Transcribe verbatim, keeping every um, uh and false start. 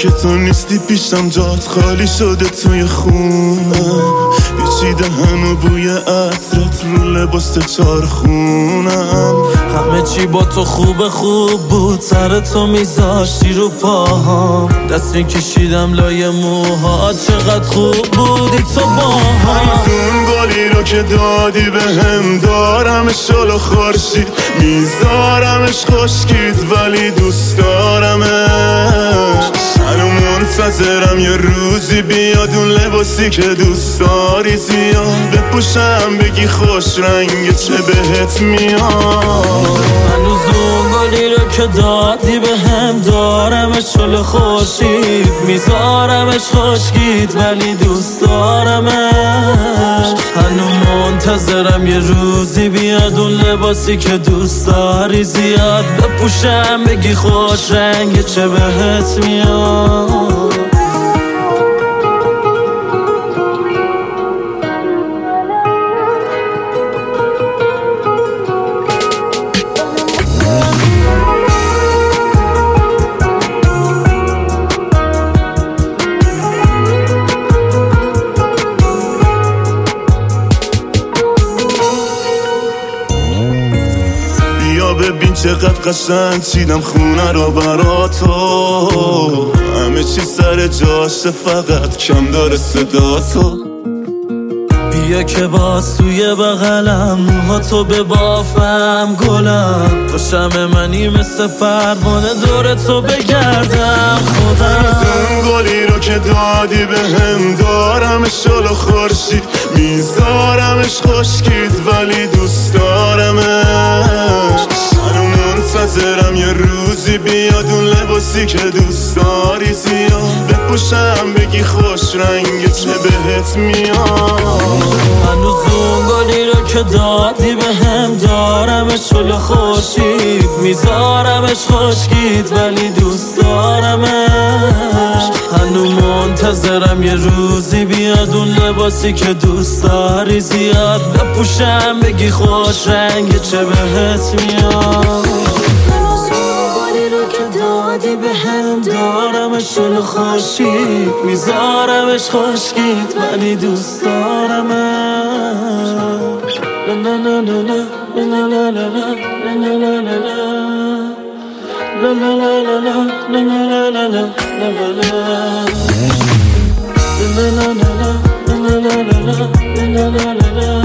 که تو نیستی پیشم جات خالی شده توی خونم، پیچیده هنو بوی عطرت رو لباس چار خونم. همه چی با تو خوب خوب بود، سر تو میذاشتی رو پاهام، دست میکشیدم لای موها، چقدر خوب بودی تو باهام. اون گلی رو که دادی به هم دارمش شلو خورشید، میذارمش خشکید ولی دوست دارمش. هنو منتظرم یه روزی بیاد اون لباسی که دوست داری زیاد بپوشم بگی خوش رنگ چه بهت میاد. هنوز اون گلی رو که دادی به هم دارمش شل خورشید، میذارمش خشکید ولی دوست دارمش. هنو منتظرم یه روزی بیاد اون لباسی که دوست داری زیاد بپوشم بگی خوش رنگ چه بهت میاد. ببین چقدر قشنگ چیدم خونه رو برا تو، همه چی سر جاشه فقط کم داره صدا تو. بیا که باز توی بغلم موها تو ببافم گلم، تو شمع منی مثل پروانه دور تو بگردم خودم. اون گلی رو که دادی به هم دارمش شلو خورشید، میذارمش خشکید ولی دوست دارمش. هنو منتظرم یه روزی بیاد اون لباسی که دوست داری زیاد بپوشم بگی خوش رنگ چه بهت میاد. هنوز اون گلی رو که دادی به هم دارمش شل خورشید، میذارمش خشکید ولی دوست دارمش. هنو منتظرم یه روزی بیاد اون لباسی که دوست داری زیاد بپوشم بگی خوش رنگ چه بهت میاد. دادی به هم دارمش شل خورشید، میذارمش خشکید ولی دوست دارمش. لا لا لا لا لا لا لا لا لا لا لا لا لا لا لا